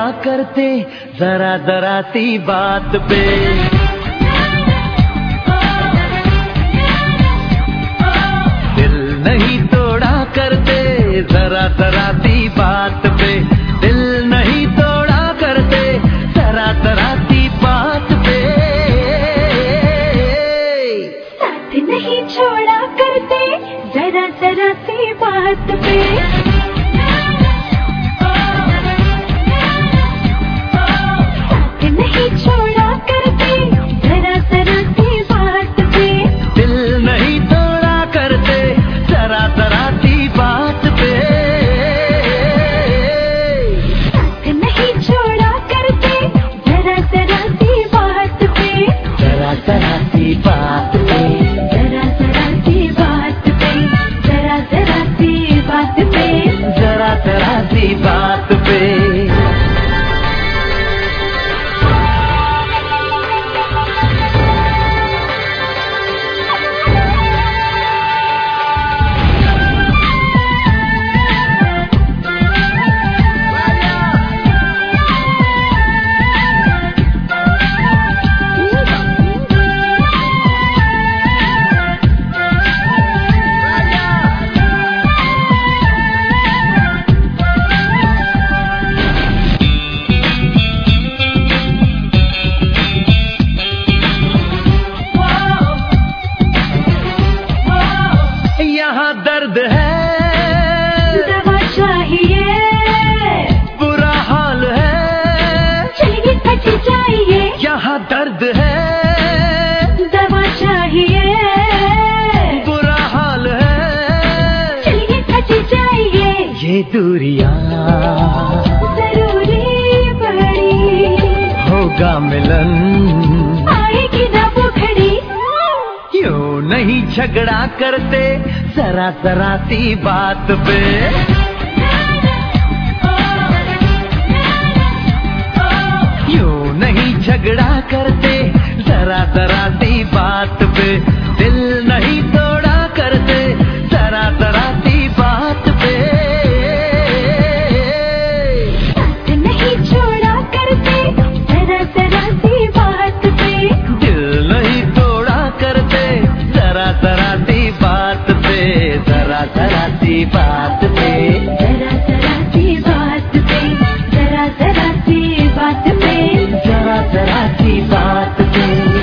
करते जरा जरा सी बात पे। दिल नहीं तोड़ा करते जरा जरा सी बात पे। दिल नहीं तोड़ा करते जरा जरा सी बात पे। साथ नहीं छोड़ा करते जरा जरा सी बात पे। साथ नहीं छोड़ा करते जरा जरा सी बात पे। दिल नहीं तोड़ा करते जरा जरा सी बात पे। साथ नहीं छोड़ा करते जरा जरा सी बात पे। जरा जरा सी बात पे। जरा जरा सी बात पे। जरा जरा सी बात पे। जरा जरा सी बात पे। यहाँ दर्द है दवा चाहिए। बुरा हाल है चलिए कट जाइए। यहाँ दर्द है दवा चाहिए। बुरा हाल है चलिए कट जाइए। ये दूरियां जरूरी पड़ी होगा मिलन आएगी ना वो घड़ी। क्यों नहीं झगड़ा करते जरा जरा सी बात पे। क्यों नहीं झगड़ा करते जरा जरा सी बात पे। दिल नहीं तोड़ा करते जरा जरा सी बात पे। साथ नहीं छोड़ा करते जरा जरा सी बात पे। दिल नहीं तोड़ा करते जरा जरा सी बात पे। जरा जरा सी बात पे। जरा जरा सी बात पे। जरा जरा सी बात पे। जरा जरा सी बात पे।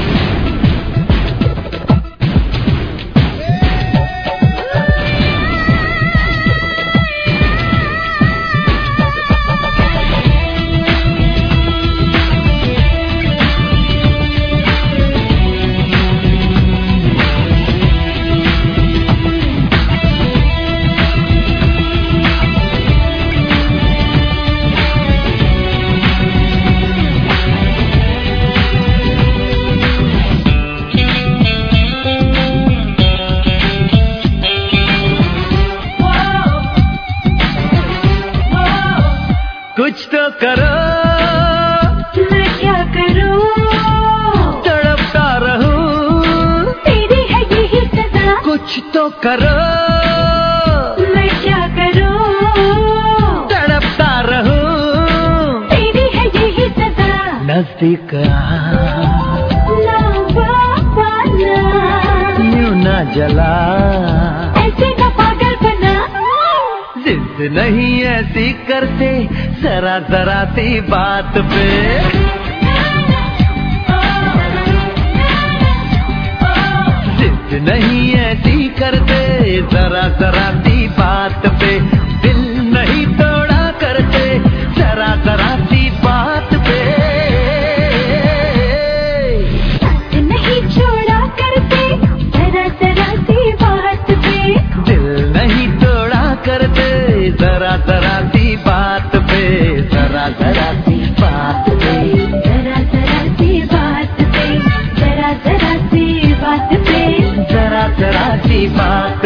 कुछ तो करो मैं क्या करूं तड़पता रहूं तेरी है यही सजा। कुछ तो करो मैं क्या करूं तड़पता रहूं तेरी है यही सजा। नजदीक आ ना बाबा ना यूं ना जला ऐसे का पागल बना। जिद नहीं ऐसी करते जरा जरा सी बात पे। जिद नहीं ऐसी करते जरा जरा सी बात पे। दिल नहीं तोड़ा करते जरा जरा सी बात पे। साथ नहीं छोड़ा करते जरा जरा सी बात पे। दिल नहीं तोड़ा करते जरा जरा सी बात पे। जरा जरा सी बात पे। जरा जरा सी बात पे। जरा जरा सी बात पे। जरा जरा सी बात